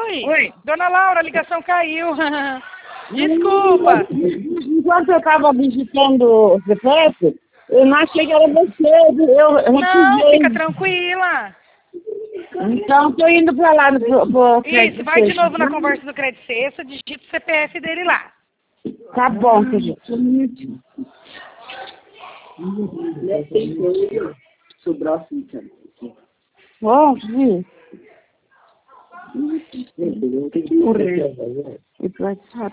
Oi. Dona Laura, a ligação caiu. Desculpa. Enquanto eu estava digitando o CPF, eu não achei que era você. Eu Não, fica tranquila. Então, estou indo para lá pro Isso, vai de novo na conversa do Crédito Sexta, digita o CPF dele lá. Tá bom, querido. Bom, filho. Tem que correr. E pro WhatsApp.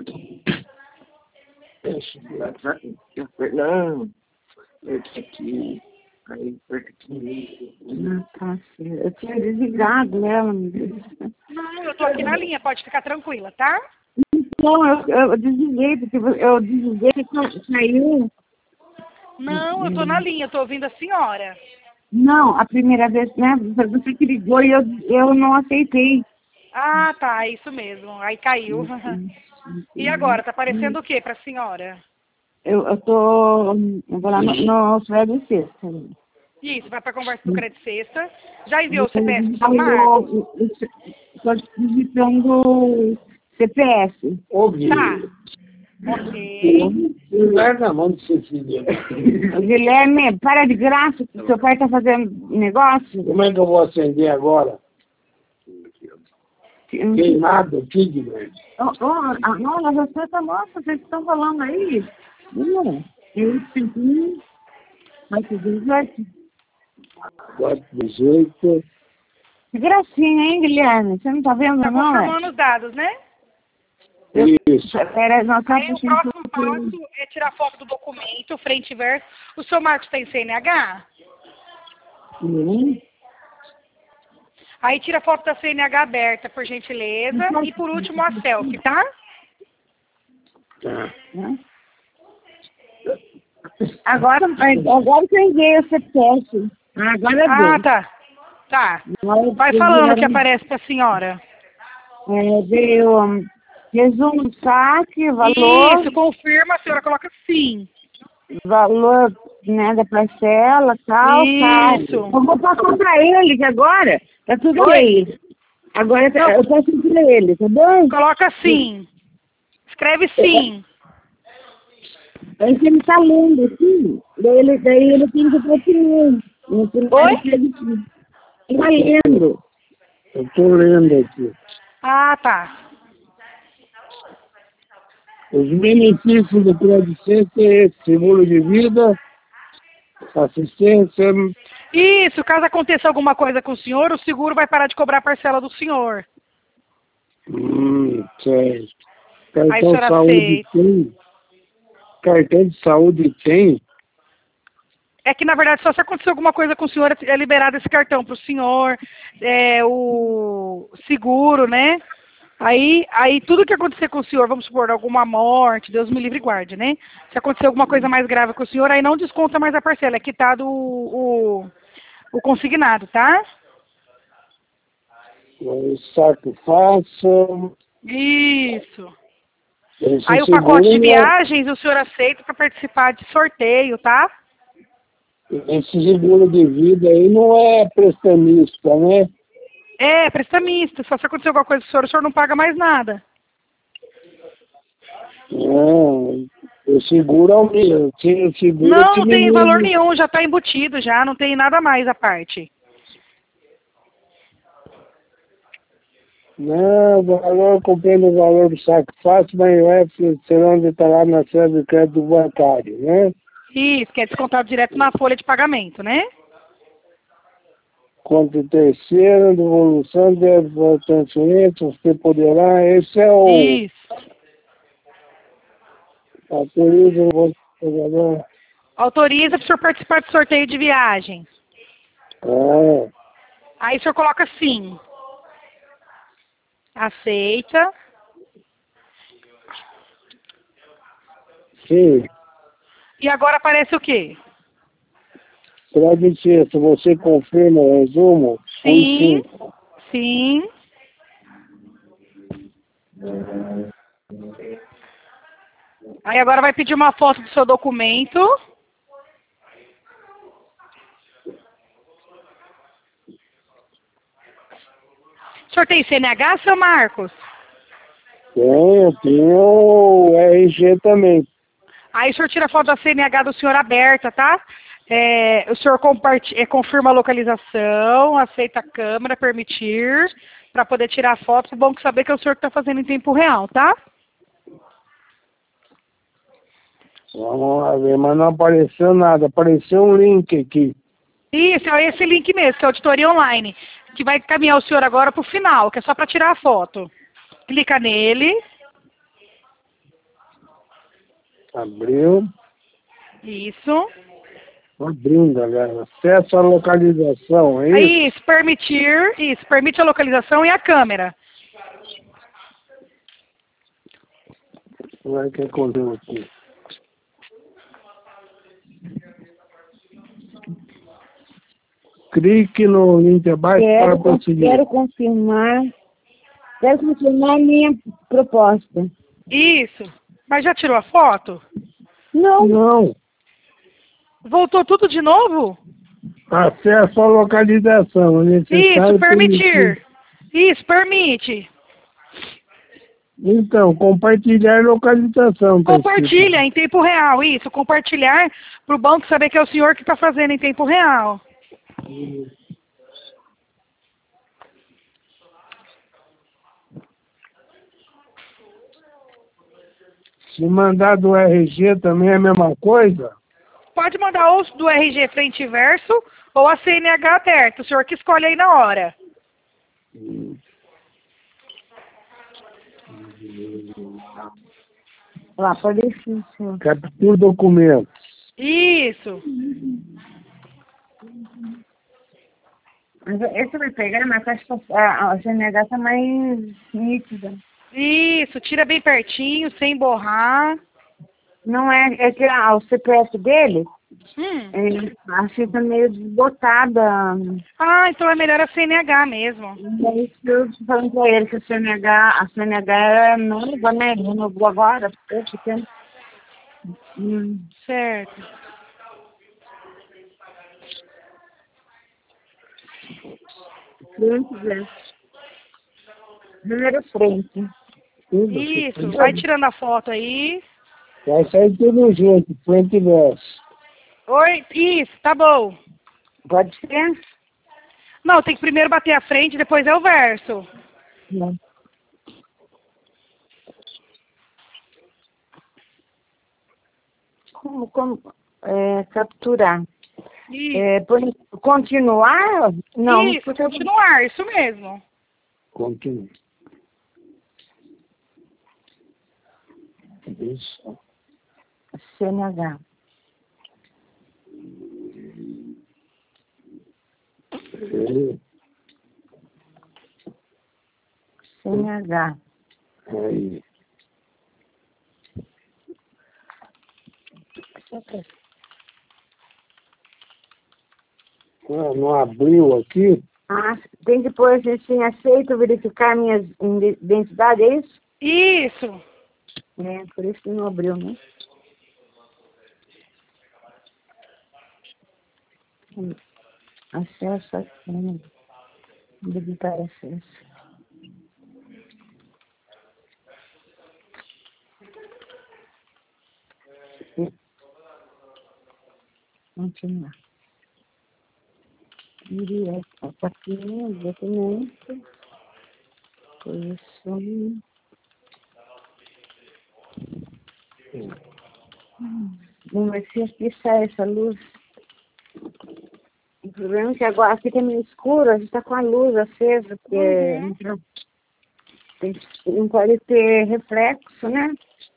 Não. Aqui. Aí, aqui. Tá certo. Eu tinha desligado ela, meu Deus. Não, eu tô aqui na linha, pode ficar tranquila, tá? Não, eu desliguei, porque eu desliguei e saiu. Não, eu tô na linha, eu tô ouvindo a senhora. Não, a primeira vez, né? Você que ligou e eu não aceitei. Ah, tá, isso mesmo. Aí caiu. E agora, tá aparecendo o que pra senhora? Eu vou lá no Fred Sexta. Isso, vai pra conversa do Crédito Sexta. Já enviou o CPF pro seu Marcos? Estou digitando CPF. Tá. Ok. Larga a mão do seu filho. Guilherme, para de graça, que seu pai tá fazendo negócio. Como é que eu vou acender agora? Queimado aqui, Guilherme. Não, a resposta nossa, vocês estão falando aí. Não, eu senti. Mas que 18. 418. Que gracinha, hein, Guilherme? Você não tá vendo, Tá não, confirmando os dados, né? Isso. Pera, não, tá Aí o próximo passo é tirar foto do documento, frente e verso. O seu Marcos tem CNH? Sim. Aí tira a foto da CNH aberta, por gentileza. E por último a selfie, tá? Tá. Agora que eu enviei o CPF. Agora tá. Tá. Vai falando o que aparece pra senhora. Veio resumo do saque, valor. Isso, confirma, a senhora coloca sim. Valor, né, da parcela, tal, Isso. Eu vou passar pra ele, que agora tá tudo aí. Agora eu passo pra ele, tá bom? Coloca sim. Escreve sim. É que ele tá lendo aqui, daí ele tem que procurar. Oi? Ele tá lendo. Eu tô lendo aqui. Ah, tá. Os benefícios do Crédito Sexta é esse: seguro de vida, assistência. Isso, caso aconteça alguma coisa com o senhor, o seguro vai parar de cobrar a parcela do senhor. Certo. Aí, Cartão de senhora saúde aceita. tem? Cartão de saúde tem? É que, na verdade, só se acontecer alguma coisa com o senhor, é liberado esse cartão para o senhor, o seguro, né? Aí tudo que acontecer com o senhor, vamos supor, alguma morte, Deus me livre e guarde, né? Se acontecer alguma coisa mais grave com o senhor, aí não desconta mais a parcela, é quitado o consignado, tá? O saco fácil. Isso. Esse Aí o seguro pacote de não é- viagens o senhor aceita para participar de sorteio, tá? Esse seguro de vida aí não é prestamista, né? É, prestamista. Só se acontecer alguma coisa com o senhor não paga mais nada. Não, o seguro é o mesmo. O seguro Não tem valor diminui. nenhum, já está embutido já, não tem nada mais à parte. Não, o valor, compreendo o valor do saco fácil, mas não é serão detalhados na cédula de crédito bancário, né? Isso, que é descontado direto na folha de pagamento, né? Conta terceira, devolução, débito, transferência, você poderá, esse é o... Isso. Autoriza o pagador. Autoriza para o senhor participar do sorteio de viagem. Aí o senhor coloca sim. Aceita. Sim. E agora aparece o quê? Crédito sexta, você confirma o resumo? Sim. Sim. Aí agora vai pedir uma foto do seu documento. senhor tem CNH, seu Marcos? Eu tenho o RG também. Aí o senhor tira a foto da CNH do senhor aberta, tá? O senhor confirma a localização, aceita a câmera, permitir, para poder tirar a foto. É bom saber que é o senhor que está fazendo em tempo real, tá? Vamos lá ver, mas não apareceu nada. Apareceu um link aqui. Isso, é esse link mesmo, que é auditoria online, que vai caminhar o senhor agora para o final, que é só para tirar a foto. Clica nele. Abriu. Isso. Abrindo, galera. Acesso à localização, é isso? Isso, permitir. Isso, permite a localização e a câmera. Vai que aconteceu aqui. Clique no link abaixo para prosseguir. Quero confirmar a minha proposta. Isso. Mas já tirou a foto? Não. Não. Voltou tudo de novo? Acesso à localização. É Isso, necessário permitir. Isso, permite. Então, compartilhar localização. Tá Compartilha em tempo real. Isso, compartilhar para o banco saber que é o senhor que está fazendo em tempo real. Se mandar do RG também é a mesma coisa? Pode mandar ou do RG frente e verso ou a CNH aberta. O senhor que escolhe aí na hora. Lá, pode deixar, senhor. Captura documentos. Isso. Mas esse vai pegar, mas acho que a CNH está mais nítida. Isso, tira bem pertinho, sem borrar. Não é que o CPF dele, a fita meio desbotada. Ah, então é melhor a CNH mesmo. É isso que eu tô falando pra ele, que a CNH é nova, né? Renovou agora, pouco tempo. Certo. Frente, né? Número frente. Tudo. Isso, vai tirando a foto aí. Vai sair tudo junto, frente e verso. Oi, isso, tá bom. Pode ser? Não, tem que primeiro bater a frente, depois é o verso. Não. Como capturar? Isso, Continuar? Não. isso, continuar, isso mesmo. Continua. Isso. CNH. CNH. Aí. Não abriu aqui? Tem que pôr assim, aceito verificar minha identidade, é isso? Isso. Por isso que não abriu, né? Acesso a câmera. Habilitar acesso. Continuar. Iria aqui, documento. Posição. Vamos ver se aqui sai essa luz. O problema é que agora fica meio escuro, a gente está com a luz acesa, porque não pode ter reflexo, né?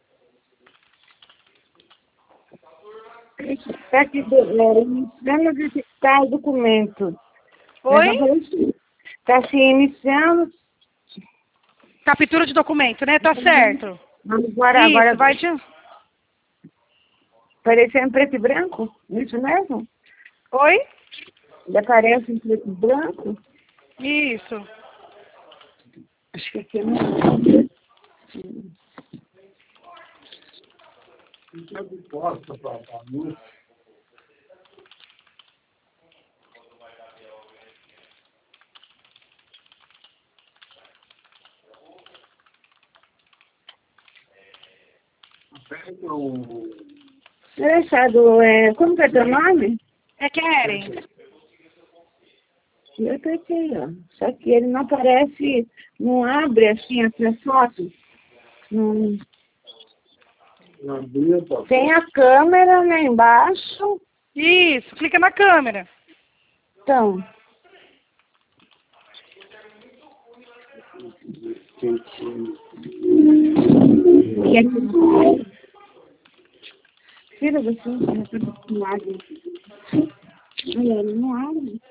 Está aqui, iniciando a detectar o documento. Oi? Está se iniciando. Captura de documento, né? Tá certo. Agora vai de... apareceu em preto e branco? Isso mesmo? Oi? Ele aparece em preto e branco? Isso. Acho que aqui não. Engraçado, como que é teu nome? É Keren. Eu apertei, ó. Só que ele não aparece, não abre assim as fotos. Não... Tem a câmera lá embaixo. Isso, clica na câmera. Então. E aqui. Tira você, não abre. Olha, ele não abre.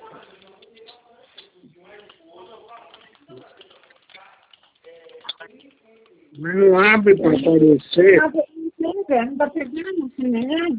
Mas não abre para aparecer. Não tá pegando assim, né?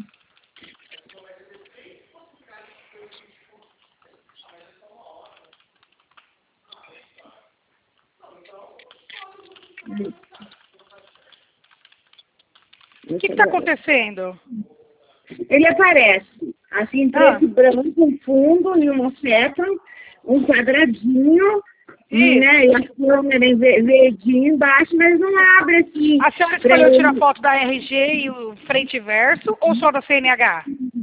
O que está acontecendo? Ele aparece assim, preto e branco, um fundo e uma seta, um quadradinho, né? E a câmera em verdinho embaixo, mas não abre assim. A senhora escolheu tirar foto da RG e o frente e verso ou só da CNH?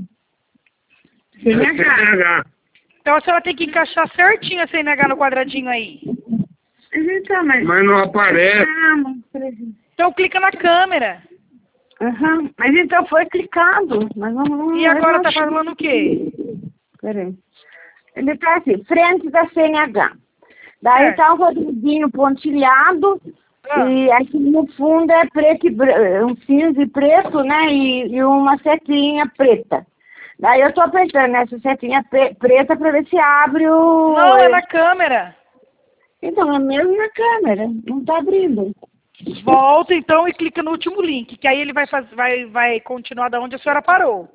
CNH. Então a senhora tem que encaixar certinho a CNH no quadradinho aí. Então, mas não aparece. Então clica na câmera. Mas então foi clicado. Mas não, E agora tá falando o quê? Peraí. Ele tá assim, frente da CNH. Daí tá um quadradinho pontilhado. E aqui no fundo é preto e um cinza e preto, né? E uma setinha preta. Daí eu tô apertando nessa setinha preta pra ver se abre o... Não, é na câmera. Então, é mesmo na câmera. Não tá abrindo. Volta então e clica no último link, que aí ele vai continuar da onde a senhora parou.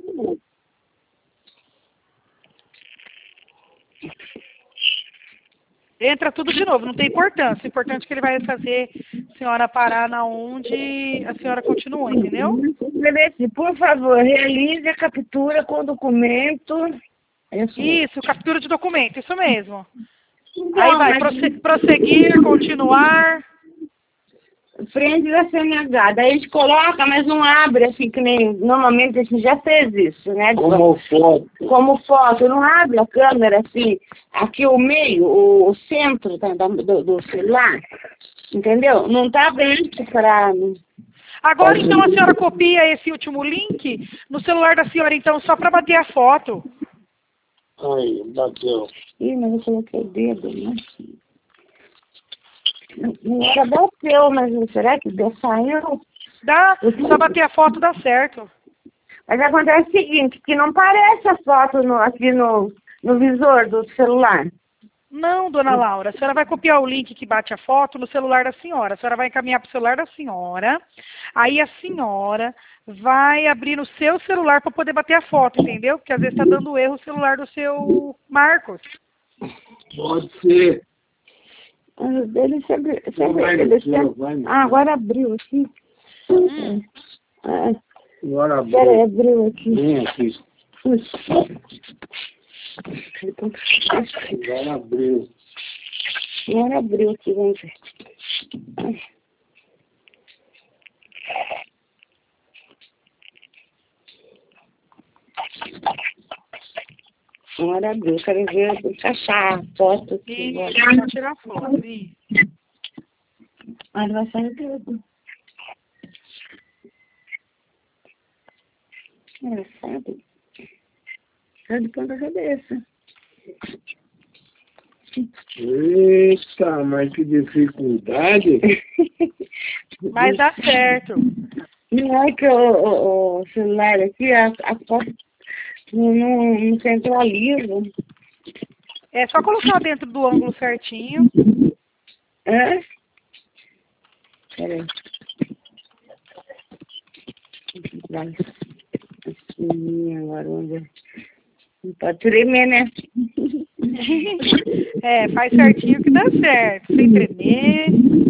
Entra tudo de novo, não tem importância. O importante é que ele vai fazer a senhora parar na onde a senhora continuou, entendeu? Por favor, realize a captura com o documento. Isso, captura de documento, isso mesmo. Aí vai, prosseguir, continuar. Frente da CNH, daí a gente coloca, mas não abre, assim, que nem normalmente a gente já fez isso, né? Como foto. Como foto, não abre a câmera, assim, aqui o meio, o centro do celular, entendeu? Não tá aberto para... Agora, então, a senhora copia esse último link no celular da senhora, então, só para bater a foto. Aí, bateu. Ih, mas eu coloquei o dedo, né? Não era bateu, mas será que saiu? Dá, só bater a foto dá certo. Mas acontece o seguinte, que não aparece a foto aqui no visor do celular. Não, dona Laura, a senhora vai copiar o link que bate a foto no celular da senhora. A senhora vai encaminhar para o celular da senhora. Aí a senhora vai abrir no seu celular para poder bater a foto, entendeu? Porque às vezes está dando erro o celular do seu Marcos. Pode ser. Ele sempre agora abriu aqui. Agora abriu. Peraí, abriu aqui. Vem aqui. Agora abriu. Agora abriu aqui, vamos ver. Agora abriu, quero ver, encaixar a foto aqui. Vou tirar a foto. Mas vai sair tudo. Engraçado. Tá de ponta cabeça. Eita, mas que dificuldade. Mas dá certo. Não é que o celular aqui, a foto não centraliza. É só colocar dentro do ângulo certinho. Peraí. Assim, agora onde... Não pode tremer, né? Faz certinho que dá certo. Sem tremer.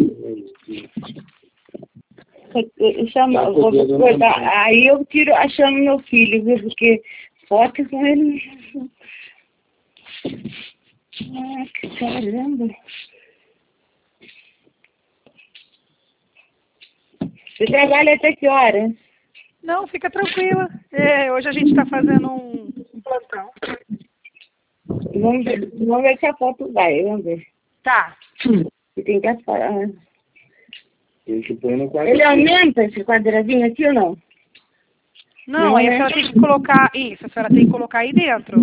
Vou cortar. Aí eu chamo meu filho, viu? Porque foto com ele. Caramba. Você trabalha até que horas? Não, fica tranquila. Hoje a gente está fazendo um plantão. Vamos ver se a foto vai, vamos ver. Tá. E tem que Tem que pôr no quadro. Ele aumenta esse quadradinho aqui ou não? Não, aí a senhora tem que colocar... Isso, a senhora tem que colocar aí dentro.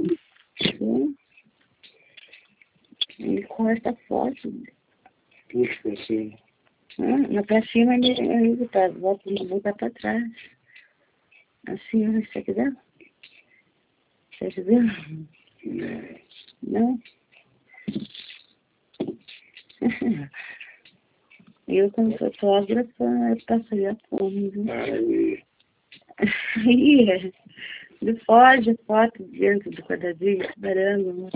Ele corta forte. Puxa pra cima. Na pra cima ele tá, volta pra trás. Assim, isso aqui dá? Você viu? Não? Eu, como fotógrafa, eu passaria fome, viu? Aí, ele foge foto dentro do quadradinho, caramba.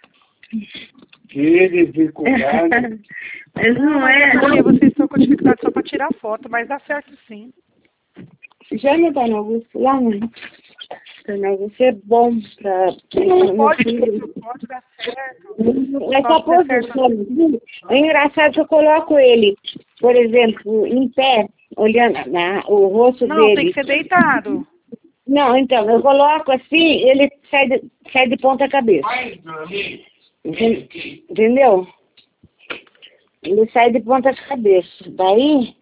Que dificuldade. Mas não é. Porque vocês estão com dificuldade só para tirar foto, mas dá certo sim. Já não tá no Augusto lá, né? Você é bom pra... Pode dar certo. Essa posição é engraçado que eu coloco ele, por exemplo, em pé, olhando o rosto dele. Não, tem que ser deitado. Não, então, eu coloco assim, ele sai de ponta cabeça. Entendeu? Ele sai de ponta cabeça. Daí...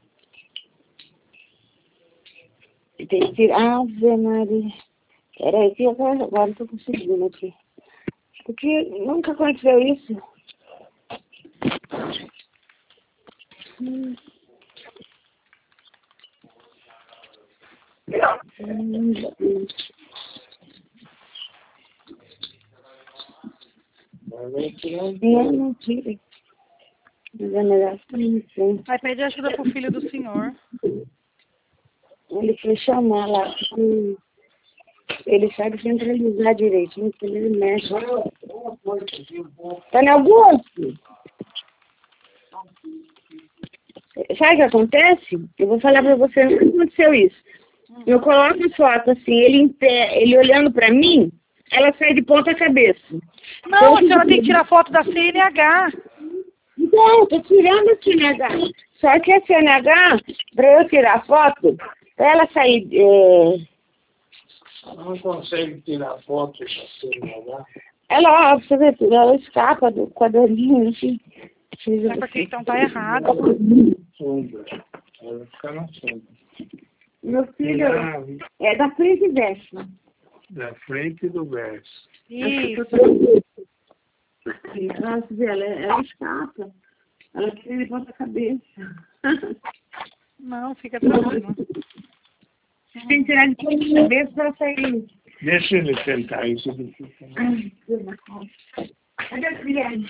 Tem que tirar... Ave Maria. Peraí, que agora eu tô conseguindo aqui. Porque nunca aconteceu isso. Não tire. Vai pedir ajuda pro filho do senhor. Ele foi chamar lá. Ele sabe centralizar direitinho, porque ele mexe. Tá no Augusto? Sabe o que acontece? Eu vou falar pra você, nunca aconteceu isso. Eu coloco a foto assim, ele em pé, ele olhando pra mim, ela sai de ponta cabeça. Não, a senhora tem que tirar foto da CNH. Não, tô tirando a CNH. Só que a CNH, pra eu tirar foto, pra ela sair... Não consegue tirar foto da CNH. Ela, ó, você vê, ela escapa do quadradinho, assim. É porque então tá errado. Sombra. Ela fica na sombra. Meu filho é da frente e verso. Da frente do verso. Isso. Ela escapa. Ela quer de ponta cabeça. Não, fica tranquilo. Tem que tirar de ponta cabeça pra sair. Deixa ele tentar isso. Ai, Deus da causa. Cadê a criança?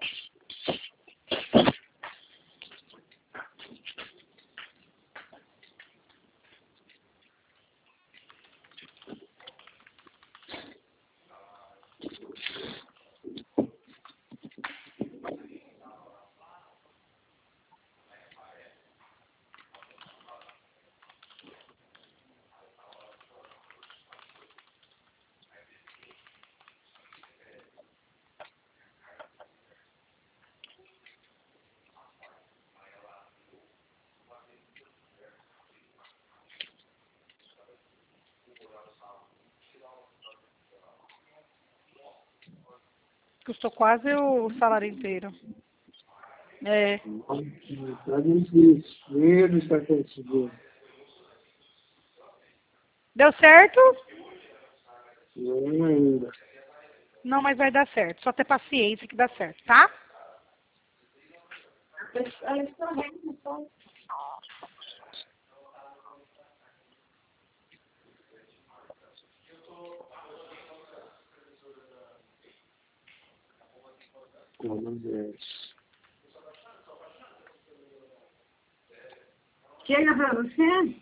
Custou quase o salário inteiro. É. Está difícil. Ele está conseguindo. Deu certo? Não ainda. Não, mas vai dar certo. Só ter paciência que dá certo, tá? Chega pra você?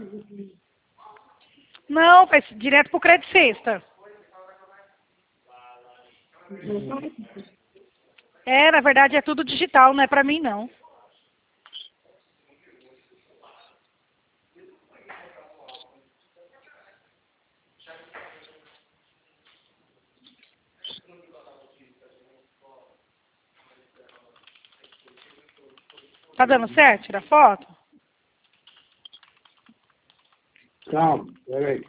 Não, vai direto pro Crédito Sexta. Na verdade é tudo digital, não é pra mim não. Tá dando certo? Tira foto? Calma, peraí.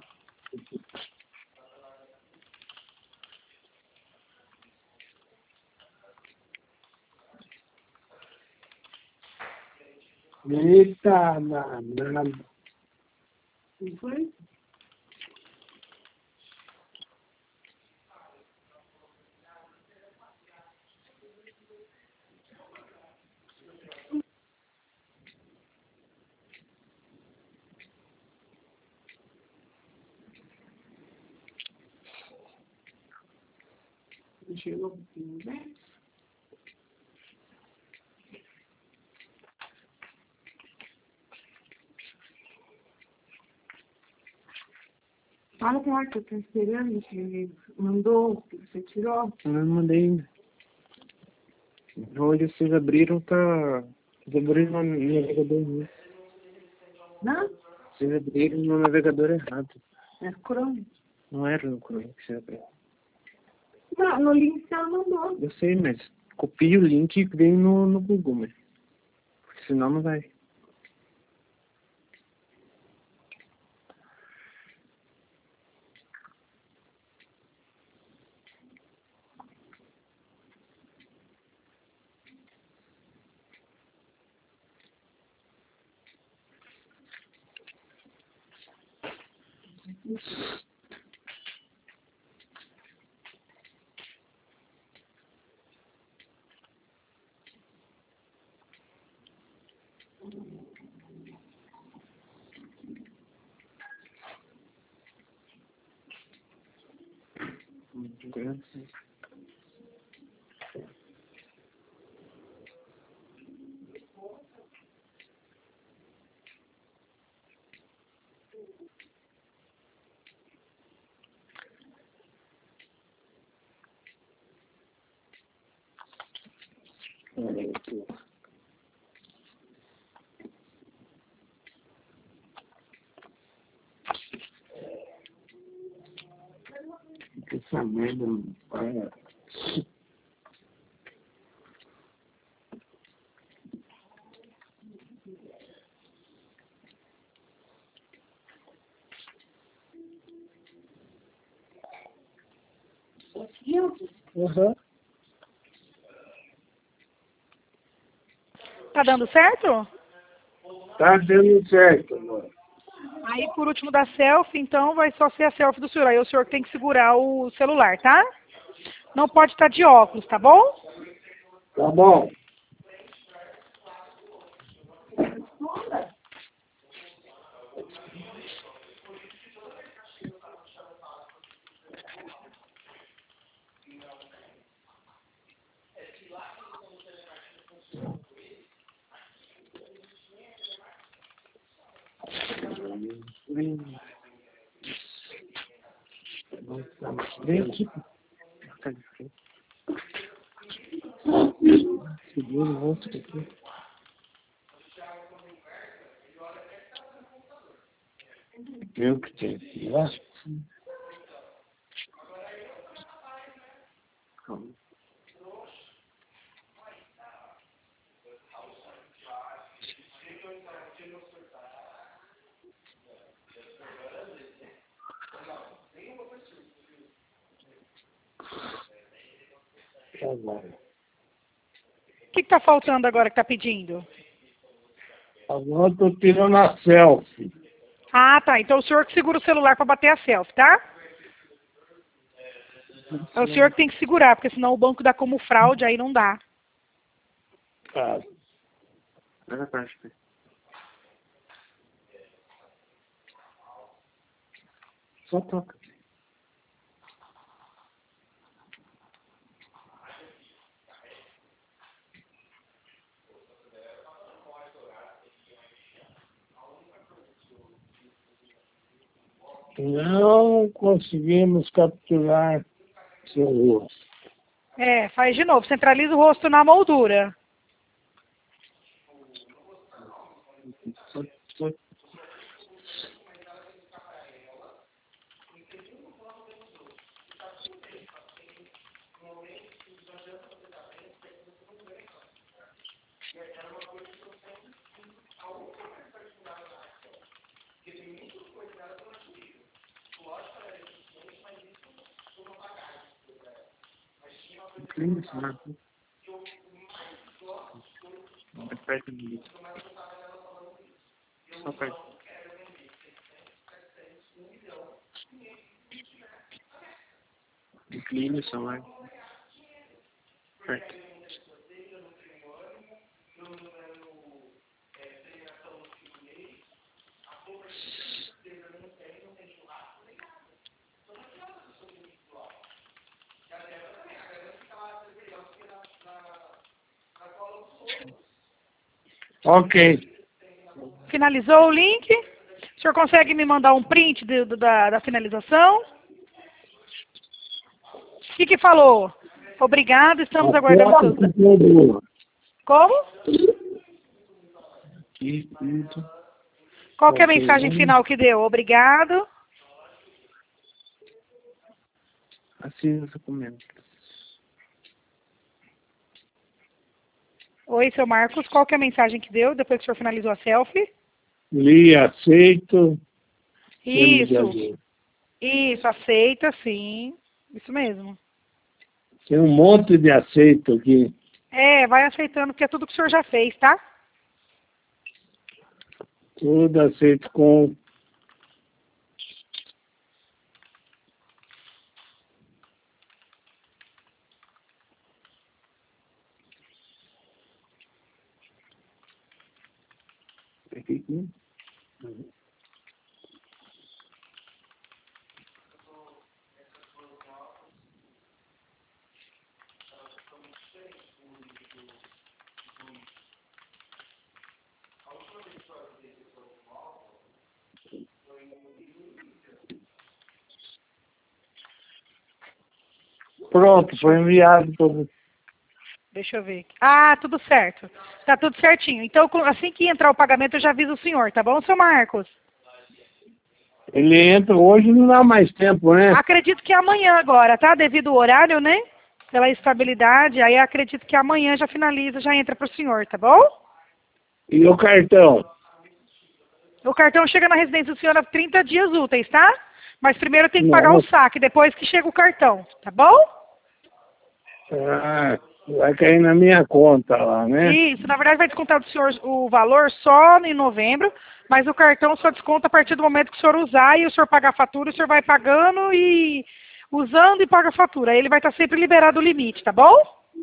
Eita, nada. O que foi? Chegou um pouquinho, né? Fala com ela que eu tô esperando, você mandou o que você tirou? Eu não mandei ainda. Hoje vocês abriram, tá... Vocês abriram no navegador ruim. Não? Vocês abriram no navegador errado. É Chrome. Não era no Chrome que você abriu. Não, no link que ela mandou. Eu sei, mas copia o link e vem no Google, mas... Porque senão não vai. Essa merda não para. Uhum. Tá dando certo? Tá dando certo, amor. Aí, por último, da selfie, então, vai só ser a selfie do senhor. Aí o senhor tem que segurar o celular, tá? Não pode estar de óculos, tá bom? Tá bom. Vem aqui. Tá de frente. Segura o rosto aqui. Viu que tem aqui, ó? Agora. O que tá faltando agora que tá pedindo? Agora eu tô tirando a selfie. Ah, tá. Então o senhor que segura o celular para bater a selfie, tá? É o senhor que tem que segurar, porque senão o banco dá como fraude, aí não dá. Tá. Olha a parte. Só toca. Não conseguimos capturar seu rosto. É, faz de novo. Centraliza o rosto na moldura. Só Incline isso, né? Perto do só perto. Incline o celular. Perto. Ok. Finalizou o link? O senhor consegue me mandar um print da finalização? O que falou? Obrigado, estamos aguardando seus dados. Como? Aqui, isso. Qual que é a mensagem final que deu? Obrigado. Assina os documentos. Oi, seu Marcos, qual que é a mensagem que deu depois que o senhor finalizou a selfie? Li, aceito. Isso, isso, aceita, sim. Isso mesmo. Tem um monte de aceito aqui. É, vai aceitando, porque é tudo que o senhor já fez, tá? Tudo aceito com... Aqui. Pronto, foi enviado todo. Deixa eu ver. Ah, tudo certo. Tá tudo certinho. Então, assim que entrar o pagamento, eu já aviso o senhor, tá bom, seu Marcos? Ele entra hoje, não dá mais tempo, né? Acredito que é amanhã agora, tá? Devido ao horário, né? Pela estabilidade, aí acredito que amanhã já finaliza, já entra pro senhor, tá bom? E o cartão? O cartão chega na residência do senhor há 30 dias úteis, tá? Mas primeiro tem que pagar o Nossa. saque, depois que chega o cartão, tá bom? Ah, vai cair na minha conta lá, né? Isso, na verdade vai descontar do senhor o valor só em novembro, mas o cartão só desconta a partir do momento que o senhor usar e o senhor pagar a fatura, o senhor vai pagando e usando e paga a fatura. Aí ele vai estar sempre liberado o limite, tá bom?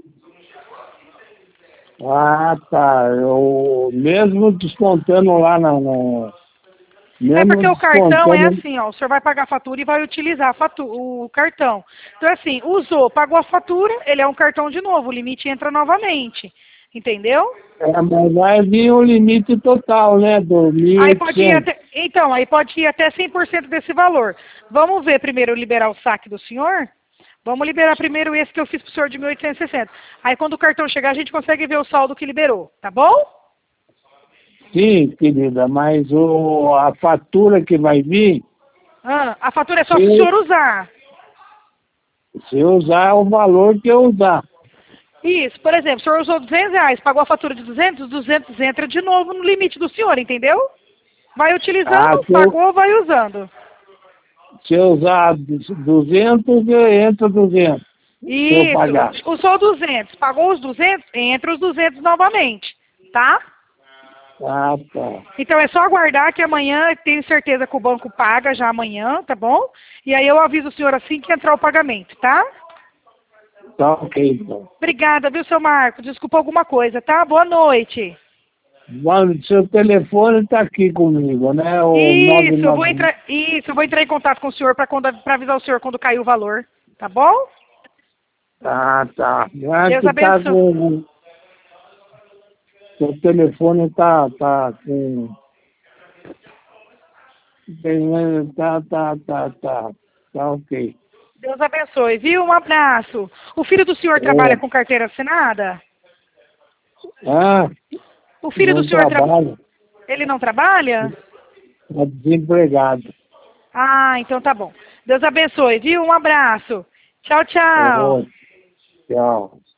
Ah, tá. Eu, mesmo descontando lá no É mesmo porque o cartão é descontando... assim, ó, o senhor vai pagar a fatura e vai utilizar o cartão. Então, assim, usou, pagou a fatura, ele é um cartão de novo, o limite entra novamente, entendeu? mas vai vir o limite total, né? Do Aí pode ir 1.800. até, então, aí pode ir até 100% desse valor. Vamos ver primeiro liberar o saque do senhor? Vamos liberar primeiro esse que eu fiz pro senhor de 1.860. Aí quando o cartão chegar, a gente consegue ver o saldo que liberou, tá bom? Sim, querida, mas a fatura que vai vir, Ah, a fatura é só se o senhor usar. se eu usar o valor que eu usar. Isso, por exemplo, o senhor usou R$200, pagou a fatura de 200, os 200 entra de novo no limite do senhor, entendeu? Vai utilizando, pagou, vai usando. Se eu usar 200, entra 200. Se eu pagar. Isso, usou 200, pagou os 200, entra os 200 novamente, tá? Ah, tá. Então é só aguardar que amanhã, tenho certeza que o banco paga já amanhã, tá bom? E aí eu aviso o senhor assim que entrar o pagamento, tá? Tá ok, então. Obrigada, viu, seu Marco? Desculpa alguma coisa, tá? Boa noite. Mano, seu telefone está aqui comigo, né? O Isso, eu 99... vou entrar em contato com o senhor para avisar o senhor quando cair o valor, tá bom? Ah, tá. Deus Aqui tá abençoe. com... Seu telefone tá com... Tá ok. Deus abençoe, viu? Um abraço. O filho do senhor trabalha com carteira assinada? Ah, O filho do não senhor trabalho. Ele não trabalha? Tá desempregado. Ah, então tá bom. Deus abençoe, viu? Um abraço. Tchau, tchau. Tchau.